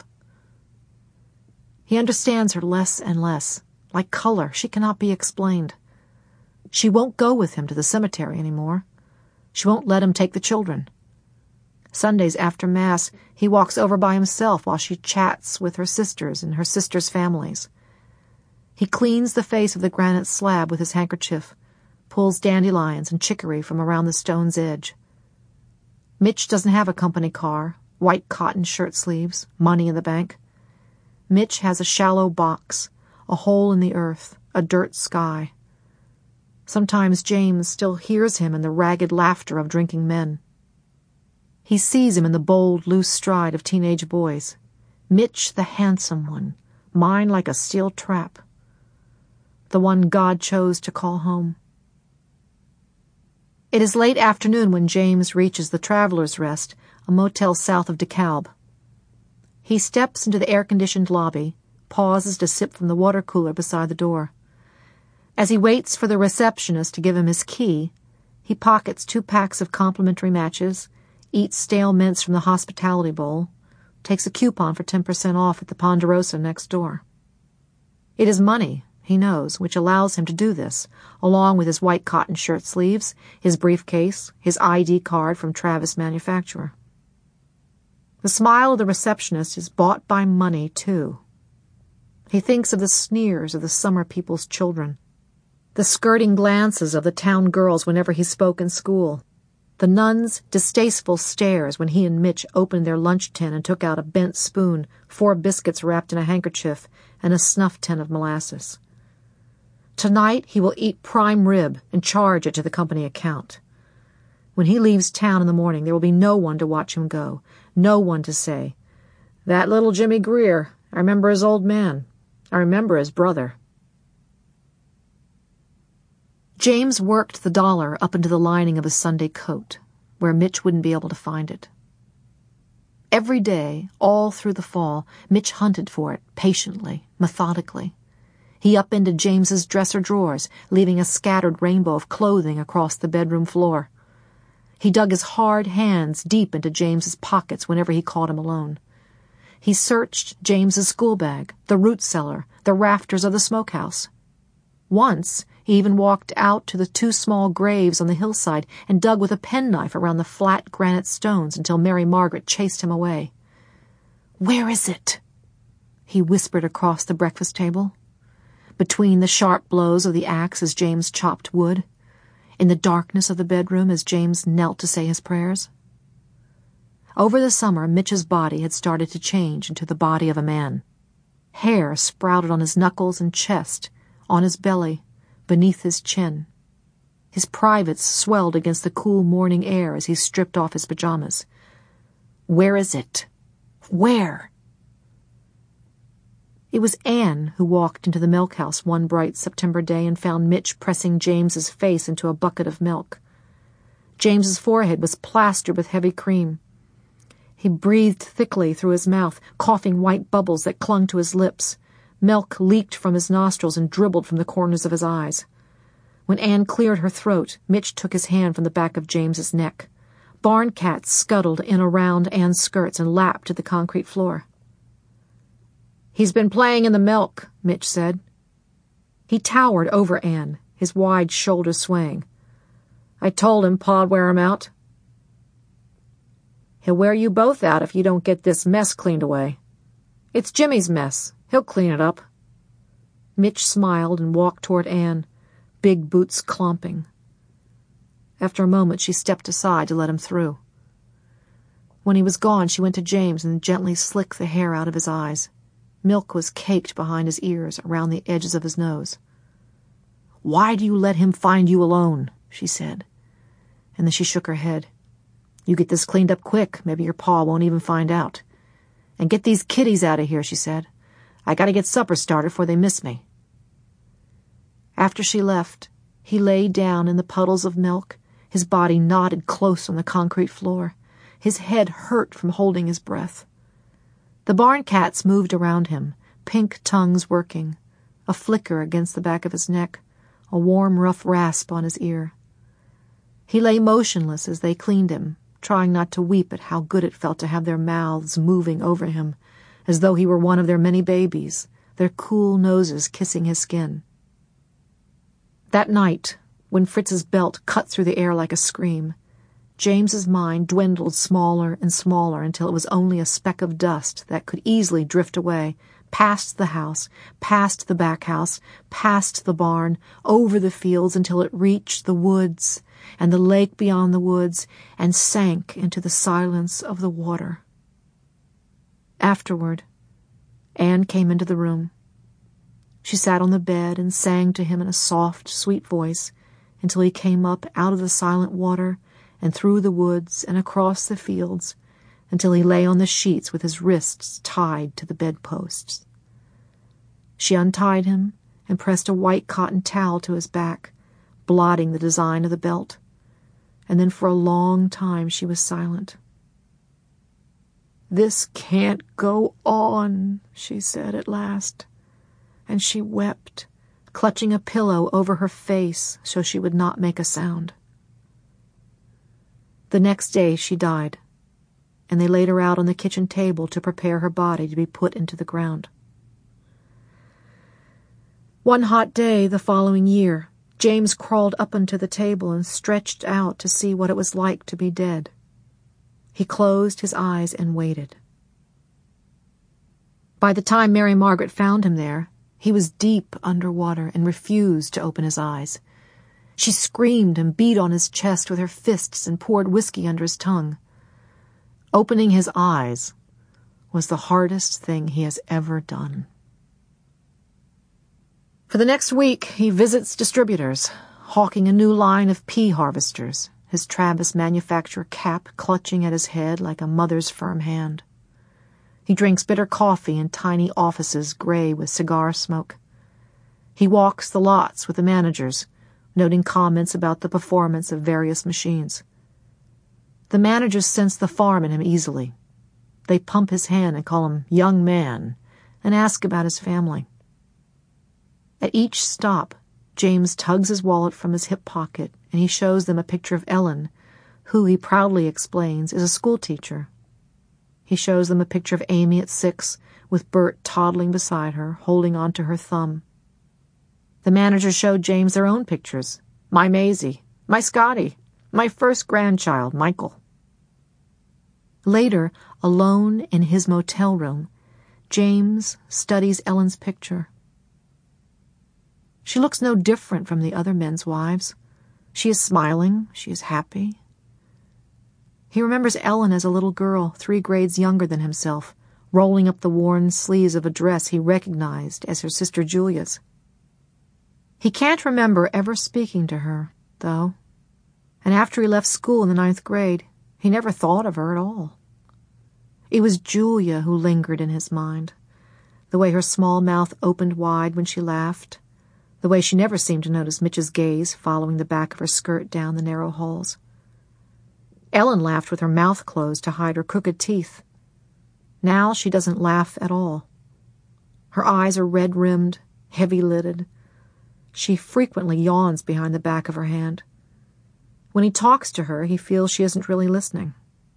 He understands her less and less. Like color, she cannot be explained. She won't go with him to the cemetery anymore. She won't let him take the children. Sundays after Mass, he walks over by himself while she chats with her sisters and her sisters' families. He cleans the face of the granite slab with his handkerchief, pulls dandelions and chicory from around the stone's edge. Mitch doesn't have a company car, white cotton shirt sleeves, money in the bank. Mitch has a shallow box, a hole in the earth, a dirt sky. Sometimes James still hears him in the ragged laughter of drinking men. He sees him in the bold, loose stride of teenage boys. Mitch the handsome one, mine like a steel trap. The one God chose to call home. It is late afternoon when James reaches the Traveler's Rest, a motel south of DeKalb. He steps into the air-conditioned lobby, pauses to sip from the water cooler beside the door. As he waits for the receptionist to give him his key, he pockets 2 packs of complimentary matches, eats stale mints from the hospitality bowl, takes a coupon for 10% off at the Ponderosa next door. It is money, he knows, which allows him to do this, along with his white cotton shirt sleeves, his briefcase, his ID card from Travis Manufacturer. The smile of the receptionist is bought by money, too. He thinks of the sneers of the summer people's children, the skirting glances of the town girls whenever he spoke in school, the nuns' distasteful stares when he and Mitch opened their lunch tin and took out a bent spoon, 4 biscuits wrapped in a handkerchief, and a snuff tin of molasses. Tonight he will eat prime rib and charge it to the company account. When he leaves town in the morning, there will be no one to watch him go, no one to say, "That little Jimmy Greer, I remember his old man. I remember his brother." James worked the dollar up into the lining of his Sunday coat, where Mitch wouldn't be able to find it. Every day, all through the fall, Mitch hunted for it, patiently, methodically. He upended James's dresser drawers, leaving a scattered rainbow of clothing across the bedroom floor. He dug his hard hands deep into James's pockets whenever he caught him alone. He searched James's school bag, the root cellar, the rafters of the smokehouse. Once, he even walked out to the 2 small graves on the hillside and dug with a penknife around the flat granite stones until Mary Margaret chased him away. "Where is it?" he whispered across the breakfast table, between the sharp blows of the axe as James chopped wood, in the darkness of the bedroom as James knelt to say his prayers. Over the summer, Mitch's body had started to change into the body of a man. Hair sprouted on his knuckles and chest, on his belly, beneath his chin. His privates swelled against the cool morning air as he stripped off his pajamas. Where is it? Where? It was Anne who walked into the milk house one bright September day and found Mitch pressing James's face into a bucket of milk. James's forehead was plastered with heavy cream. He breathed thickly through his mouth, coughing white bubbles that clung to his lips. Milk leaked from his nostrils and dribbled from the corners of his eyes. When Anne cleared her throat, Mitch took his hand from the back of James's neck. Barn cats scuttled in around Anne's skirts and lapped at the concrete floor. "He's been playing in the milk," Mitch said. He towered over Anne, his wide shoulders swaying. "I told him Pa'd wear him out." "He'll wear you both out if you don't get this mess cleaned away." "It's Jimmy's mess. He'll clean it up." Mitch smiled and walked toward Anne, big boots clomping. After a moment, she stepped aside to let him through. When he was gone, she went to James and gently slicked the hair out of his eyes. Milk was caked behind his ears, around the edges of his nose. "Why do you let him find you alone?" she said. And then she shook her head. "You get this cleaned up quick, maybe your pa won't even find out. And get these kiddies out of here," she said. I gotta get supper started before they miss me." After she left, he lay down in the puddles of milk, his body knotted close on the concrete floor. His head hurt from holding his breath. The barn cats moved around him, pink tongues working, a flicker against the back of his neck, a warm, rough rasp on his ear. He lay motionless as they cleaned him, trying not to weep at how good it felt to have their mouths moving over him, as though he were one of their many babies, their cool noses kissing his skin. That night, when Fritz's belt cut through the air like a scream, James's mind dwindled smaller and smaller until it was only a speck of dust that could easily drift away, past the house, past the back house, past the barn, over the fields until it reached the woods and the lake beyond the woods and sank into the silence of the water. Afterward, Anne came into the room. She sat on the bed and sang to him in a soft, sweet voice until he came up out of the silent water and through the woods and across the fields until he lay on the sheets with his wrists tied to the bedposts. She untied him and pressed a white cotton towel to his back, blotting the design of the belt, and then for a long time she was silent. "This can't go on," she said at last, and she wept, clutching a pillow over her face so she would not make a sound. The next day she died, and they laid her out on the kitchen table to prepare her body to be put into the ground. One hot day the following year, James crawled up onto the table and stretched out to see what it was like to be dead. He closed his eyes and waited. By the time Mary Margaret found him there, he was deep under water and refused to open his eyes. She screamed and beat on his chest with her fists and poured whiskey under his tongue. Opening his eyes was the hardest thing he has ever done. For the next week, he visits distributors, hawking a new line of pea harvesters, his Travis manufacturer cap clutching at his head like a mother's firm hand. He drinks bitter coffee in tiny offices gray with cigar smoke. He walks the lots with the managers, noting comments about the performance of various machines. The managers sense the farm in him easily. They pump his hand and call him young man and ask about his family. At each stop, James tugs his wallet from his hip pocket and he shows them a picture of Ellen, who, he proudly explains, is a schoolteacher. He shows them a picture of Amy at 6, with Bert toddling beside her, holding onto her thumb. The managers showed James their own pictures. My Maisie, my Scotty, my first grandchild, Michael. Later, alone in his motel room, James studies Ellen's picture. She looks no different from the other men's wives. She is smiling, she is happy. He remembers Ellen as a little girl, 3 grades younger than himself, rolling up the worn sleeves of a dress he recognized as her sister Julia's. He can't remember ever speaking to her, though, and after he left school in the 9th grade, he never thought of her at all. It was Julia who lingered in his mind, the way her small mouth opened wide when she laughed, the way she never seemed to notice Mitch's gaze following the back of her skirt down the narrow halls. Ellen laughed with her mouth closed to hide her crooked teeth. Now she doesn't laugh at all. Her eyes are red-rimmed, heavy-lidded. She frequently yawns behind the back of her hand. When he talks to her, he feels she isn't really listening.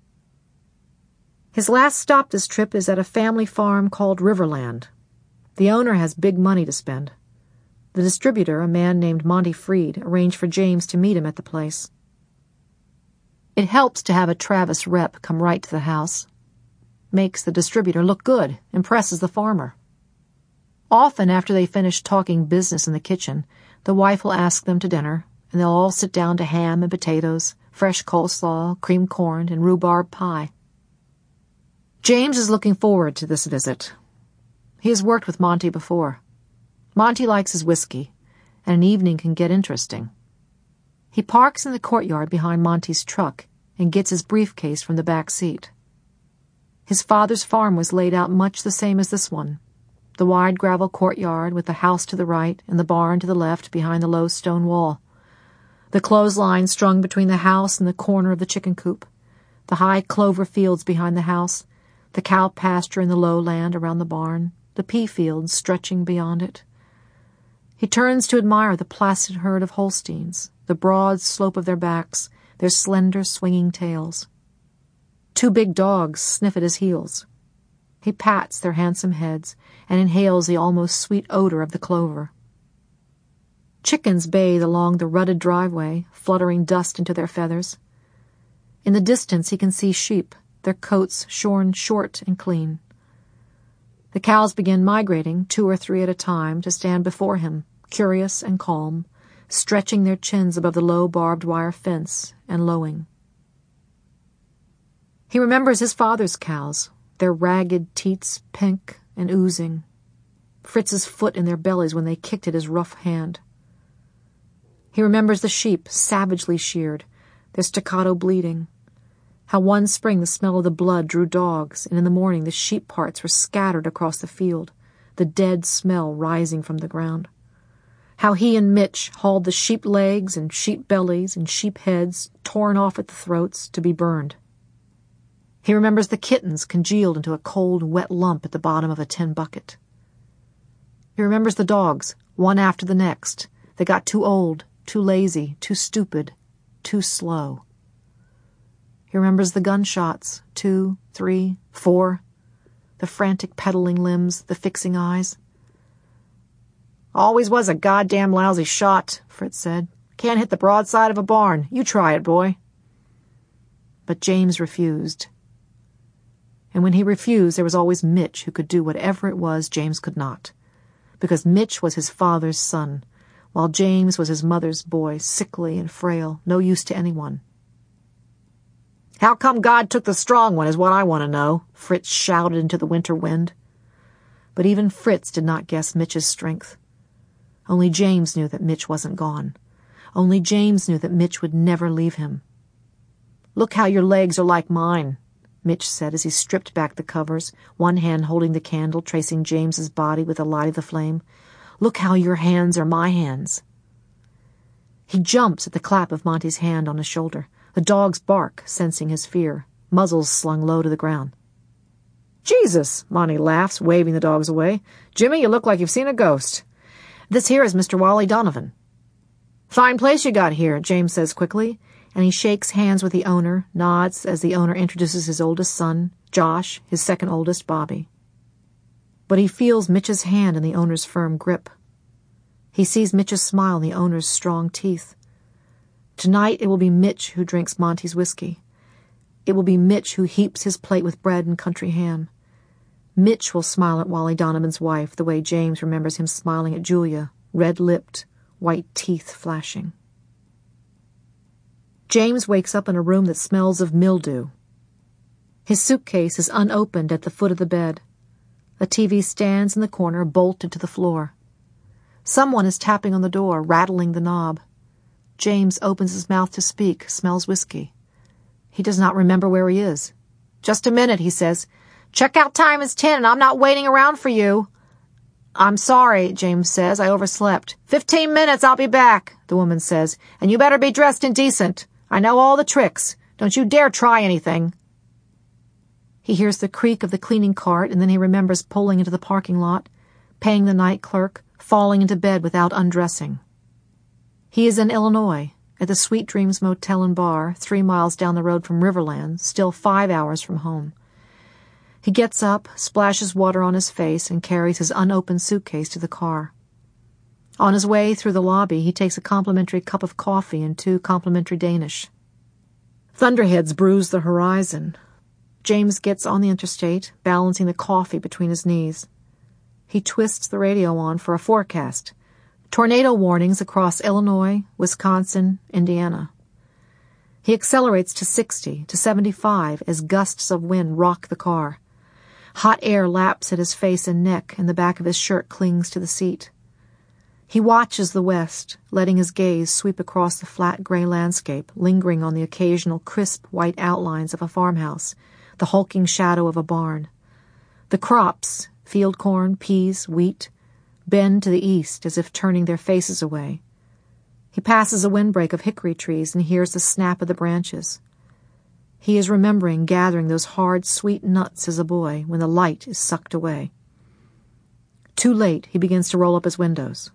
His last stop this trip is at a family farm called Riverland. The owner has big money to spend. The distributor, a man named Monty Freed, arranged for James to meet him at the place. It helps to have a Travis rep come right to the house. Makes the distributor look good, impresses the farmer. Often after they finish talking business in the kitchen, the wife will ask them to dinner, and they'll all sit down to ham and potatoes, fresh coleslaw, creamed corn, and rhubarb pie. James is looking forward to this visit. He has worked with Monty before. Monty likes his whiskey, and an evening can get interesting. He parks in the courtyard behind Monty's truck and gets his briefcase from the back seat. His father's farm was laid out much the same as this one. The wide gravel courtyard with the house to the right and the barn to the left behind the low stone wall. The clothesline strung between the house and the corner of the chicken coop. The high clover fields behind the house. The cow pasture in the low land around the barn. The pea fields stretching beyond it. He turns to admire the placid herd of Holsteins, the broad slope of their backs, their slender swinging tails. 2 big dogs sniff at his heels. He pats their handsome heads and inhales the almost sweet odor of the clover. Chickens bathe along the rutted driveway, fluttering dust into their feathers. In the distance he can see sheep, their coats shorn short and clean. The cows begin migrating, 2 or 3 at a time, to stand before him, curious and calm, stretching their chins above the low barbed wire fence and lowing. He remembers his father's cows, their ragged teats pink and oozing, Fritz's foot in their bellies when they kicked at his rough hand. He remembers the sheep, savagely sheared, their staccato bleeding, how one spring the smell of the blood drew dogs, and in the morning the sheep parts were scattered across the field, the dead smell rising from the ground. How he and Mitch hauled the sheep legs and sheep bellies and sheep heads torn off at the throats to be burned. He remembers the kittens congealed into a cold, wet lump at the bottom of a tin bucket. He remembers the dogs, one after the next. They got too old, too lazy, too stupid, too slow. He remembers the gunshots, 2, 3, 4, the frantic pedaling limbs, the fixing eyes. "Always was a goddamn lousy shot," Fritz said. "Can't hit the broadside of a barn. You try it, boy." But James refused. And when he refused, there was always Mitch who could do whatever it was James could not. Because Mitch was his father's son, while James was his mother's boy, sickly and frail, no use to anyone. "How come God took the strong one is what I want to know," Fritz shouted into the winter wind. But even Fritz did not guess Mitch's strength. Only James knew that Mitch wasn't gone. Only James knew that Mitch would never leave him. "Look how your legs are like mine," Mitch said as he stripped back the covers, one hand holding the candle, tracing James's body with the light of the flame. "Look how your hands are my hands." He jumps at the clap of Monty's hand on his shoulder. The dogs bark, sensing his fear, muzzles slung low to the ground. "Jesus," Monty laughs, waving the dogs away. "Jimmy, you look like you've seen a ghost. This here is Mr. Wally Donovan." "Fine place you got here," James says quickly, and he shakes hands with the owner, nods as the owner introduces his oldest son, Josh, his second oldest, Bobby. But he feels Mitch's hand in the owner's firm grip. He sees Mitch's smile in the owner's strong teeth. Tonight it will be Mitch who drinks Monty's whiskey. It will be Mitch who heaps his plate with bread and country ham. Mitch will smile at Wally Donovan's wife the way James remembers him smiling at Julia, red-lipped, white teeth flashing. James wakes up in a room that smells of mildew. His suitcase is unopened at the foot of the bed. A TV stands in the corner, bolted to the floor. Someone is tapping on the door, rattling the knob. James opens his mouth to speak, smells whiskey. He does not remember where he is. "Just a minute," he says. "Checkout time is 10 and I'm not waiting around for you." "I'm sorry," James says. "I overslept." 15 minutes, I'll be back," the woman says. "And you better be dressed and decent. I know all the tricks. Don't you dare try anything." He hears the creak of the cleaning cart, and then he remembers pulling into the parking lot, paying the night clerk, falling into bed without undressing. He is in Illinois, at the Sweet Dreams Motel and Bar, 3 miles down the road from Riverland, still 5 hours from home. He gets up, splashes water on his face, and carries his unopened suitcase to the car. On his way through the lobby, he takes a complimentary cup of coffee and 2 complimentary Danish. Thunderheads bruise the horizon. James gets on the interstate, balancing the coffee between his knees. He twists the radio on for a forecast. Tornado warnings across Illinois, Wisconsin, Indiana. He accelerates to 60, to 75 as gusts of wind rock the car. Hot air laps at his face and neck, and the back of his shirt clings to the seat. He watches the west, letting his gaze sweep across the flat gray landscape, lingering on the occasional crisp white outlines of a farmhouse, the hulking shadow of a barn. The crops, field corn, peas, wheat, bend to the east as if turning their faces away. He passes a windbreak of hickory trees and hears the snap of the branches. He is remembering gathering those hard, sweet nuts as a boy when the light is sucked away. Too late, he begins to roll up his windows.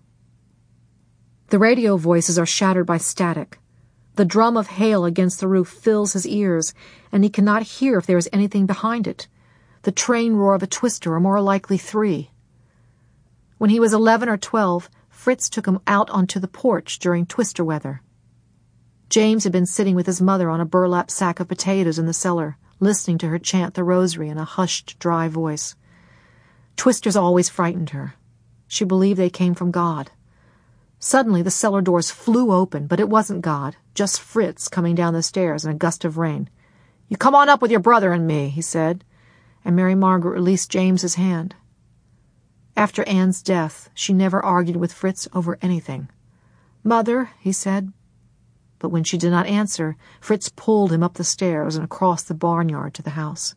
The radio voices are shattered by static. The drum of hail against the roof fills his ears, and he cannot hear if there is anything behind it. The train roar of a twister, or more likely 3. When he was 11 or 12, Fritz took him out onto the porch during twister weather. James had been sitting with his mother on a burlap sack of potatoes in the cellar, listening to her chant the rosary in a hushed, dry voice. Twisters always frightened her. She believed they came from God. Suddenly the cellar doors flew open, but it wasn't God, just Fritz coming down the stairs in a gust of rain. "You come on up with your brother and me," he said, and Mary Margaret released James's hand. After Anne's death, she never argued with Fritz over anything. "Mother," he said. But when she did not answer, Fritz pulled him up the stairs and across the barnyard to the house.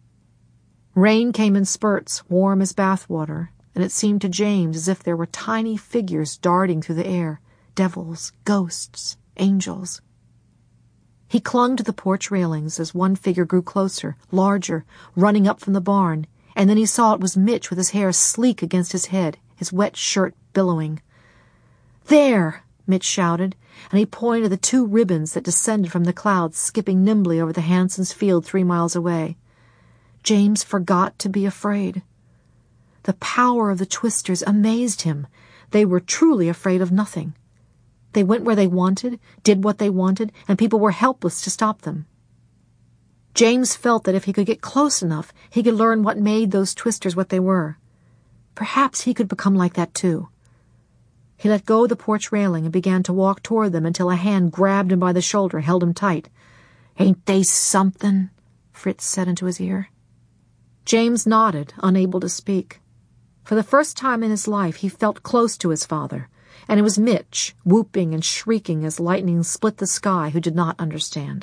Rain came in spurts, warm as bathwater, and it seemed to James as if there were tiny figures darting through the air, devils, ghosts, angels. He clung to the porch railings as one figure grew closer, larger, running up from the barn, and then he saw it was Mitch with his hair sleek against his head, his wet shirt billowing. "There!" Mitch shouted, and he pointed to the 2 ribbons that descended from the clouds, skipping nimbly over the Hansons' field 3 miles away. James forgot to be afraid. The power of the twisters amazed him. They were truly afraid of nothing. They went where they wanted, did what they wanted, and people were helpless to stop them. James felt that if he could get close enough, he could learn what made those twisters what they were. Perhaps he could become like that too. He let go of the porch railing and began to walk toward them until a hand grabbed him by the shoulder and held him tight. "Ain't they something?" Fritz said into his ear. James nodded, unable to speak. For the first time in his life, he felt close to his father, and it was Mitch, whooping and shrieking as lightning split the sky, who did not understand.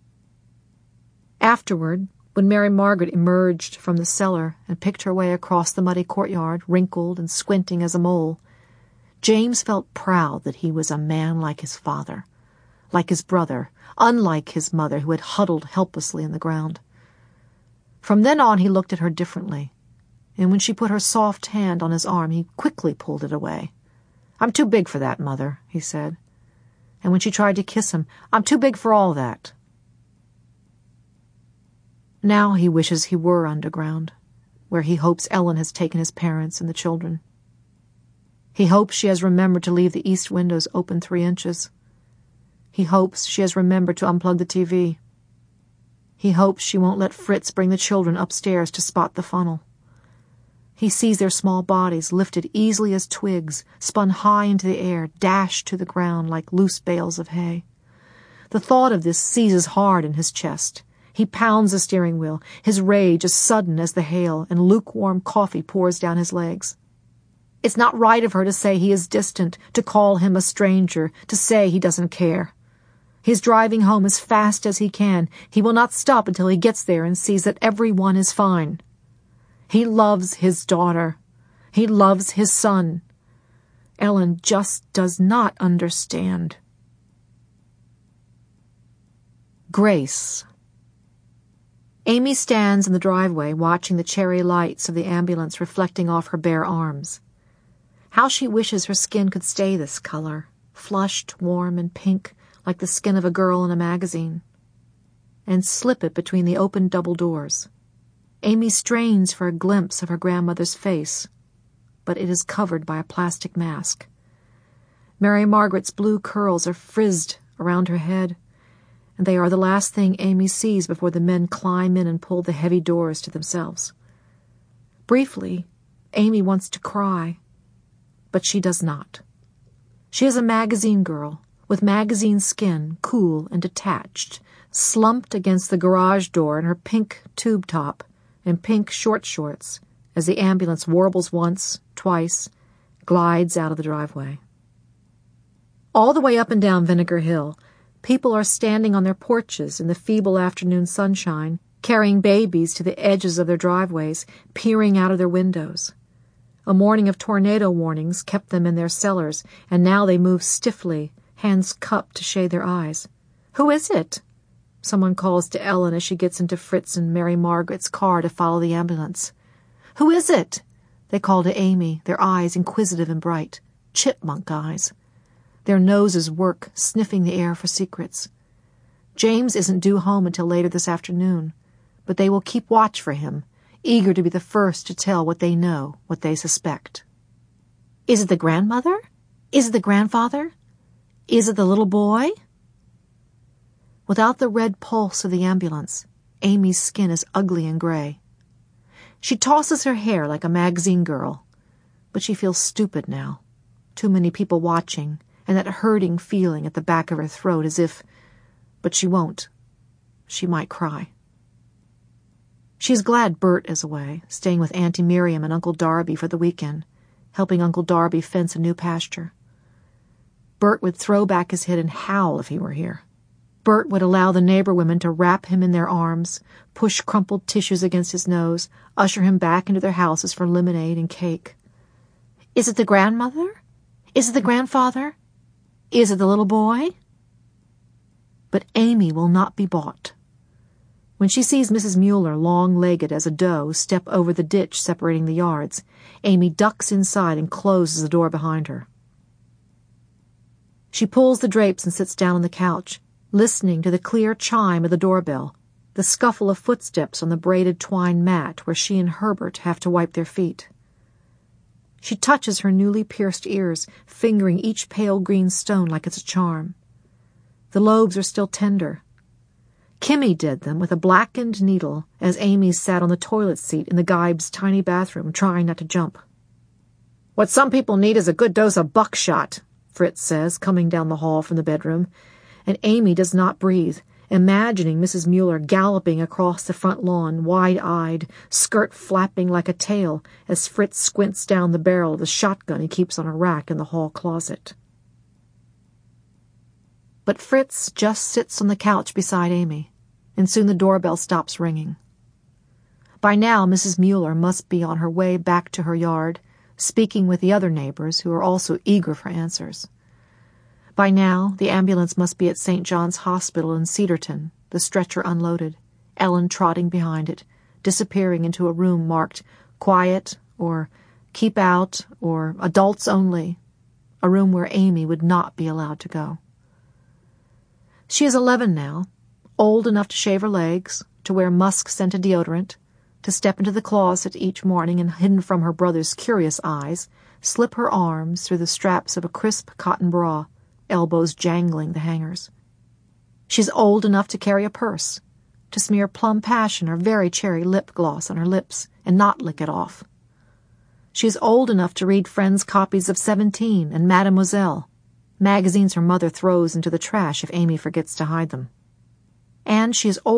Afterward, when Mary Margaret emerged from the cellar and picked her way across the muddy courtyard, wrinkled and squinting as a mole, James felt proud that he was a man like his father, like his brother, unlike his mother who had huddled helplessly in the ground. From then on he looked at her differently, and when she put her soft hand on his arm, he quickly pulled it away. "I'm too big for that, Mother," he said. And when she tried to kiss him, "I'm too big for all that." Now he wishes he were underground, where he hopes Ellen has taken his parents and the children. He hopes she has remembered to leave the east windows open 3 inches. He hopes she has remembered to unplug the TV. He hopes she won't let Fritz bring the children upstairs to spot the funnel. He sees their small bodies lifted easily as twigs, spun high into the air, dashed to the ground like loose bales of hay. The thought of this seizes hard in his chest. He pounds the steering wheel, his rage as sudden as the hail, and lukewarm coffee pours down his legs. It's not right of her to say he is distant, to call him a stranger, to say he doesn't care. He's driving home as fast as he can. He will not stop until he gets there and sees that everyone is fine. He loves his daughter. He loves his son. Ellen just does not understand. Grace. Amy stands in the driveway watching the cherry lights of the ambulance reflecting off her bare arms. How she wishes her skin could stay this color, flushed, warm, and pink, like the skin of a girl in a magazine, and slip it between the open double doors. Amy strains for a glimpse of her grandmother's face, but it is covered by a plastic mask. Mary Margaret's blue curls are frizzed around her head, and they are the last thing Amy sees before the men climb in and pull the heavy doors to themselves. Briefly, Amy wants to cry, but she does not. She is a magazine girl, with magazine skin, cool and detached, slumped against the garage door in her pink tube top and pink short shorts as the ambulance warbles once, twice, glides out of the driveway. All the way up and down Vinegar Hill, people are standing on their porches in the feeble afternoon sunshine, carrying babies to the edges of their driveways, peering out of their windows. A morning of tornado warnings kept them in their cellars, and now they move stiffly, hands cupped to shade their eyes. "Who is it?" Someone calls to Ellen as she gets into Fritz and Mary Margaret's car to follow the ambulance. "Who is it?" They call to Amy, their eyes inquisitive and bright, chipmunk eyes. Their noses work, sniffing the air for secrets. James isn't due home until later this afternoon, but they will keep watch for him, eager to be the first to tell what they know, what they suspect. Is it the grandmother? Is it the grandfather? Is it the little boy? Without the red pulse of the ambulance, Amy's skin is ugly and gray. She tosses her hair like a magazine girl, but she feels stupid now. Too many people watching, and that hurting feeling at the back of her throat as if... But she won't. She might cry. She's glad Bert is away, staying with Auntie Miriam and Uncle Darby for the weekend, helping Uncle Darby fence a new pasture. Bert would throw back his head and howl if he were here. Bert would allow the neighbor women to wrap him in their arms, push crumpled tissues against his nose, usher him back into their houses for lemonade and cake. Is it the grandmother? Is it the grandfather? Is it the little boy? But Amy will not be bought. When she sees Mrs. Mueller, long-legged as a doe, step over the ditch separating the yards, Amy ducks inside and closes the door behind her. She pulls the drapes and sits down on the couch, listening to the clear chime of the doorbell, the scuffle of footsteps on the braided twine mat where she and Herbert have to wipe their feet. She touches her newly pierced ears, fingering each pale green stone like it's a charm. The lobes are still tender. Kimmy did them with a blackened needle as Amy sat on the toilet seat in the Geib's tiny bathroom, trying not to jump. "What some people need is a good dose of buckshot," Fritz says, coming down the hall from the bedroom, and Amy does not breathe, imagining Mrs. Mueller galloping across the front lawn, wide-eyed, skirt flapping like a tail, as Fritz squints down the barrel of the shotgun he keeps on a rack in the hall closet. But Fritz just sits on the couch beside Amy, and soon the doorbell stops ringing. By now, Mrs. Mueller must be on her way back to her yard, speaking with the other neighbors who are also eager for answers. By now, the ambulance must be at St. John's Hospital in Cedarton, the stretcher unloaded, Ellen trotting behind it, disappearing into a room marked "Quiet" or "Keep Out" or "Adults Only," a room where Amy would not be allowed to go. She is 11 now, old enough to shave her legs, to wear musk-scented deodorant, to step into the closet each morning and, hidden from her brother's curious eyes, slip her arms through the straps of a crisp cotton bra, elbows jangling the hangers. She's old enough to carry a purse, to smear plum passion or very cherry lip gloss on her lips and not lick it off. She is old enough to read friends' copies of 17 and Mademoiselle, magazines her mother throws into the trash if Amy forgets to hide them. And she is old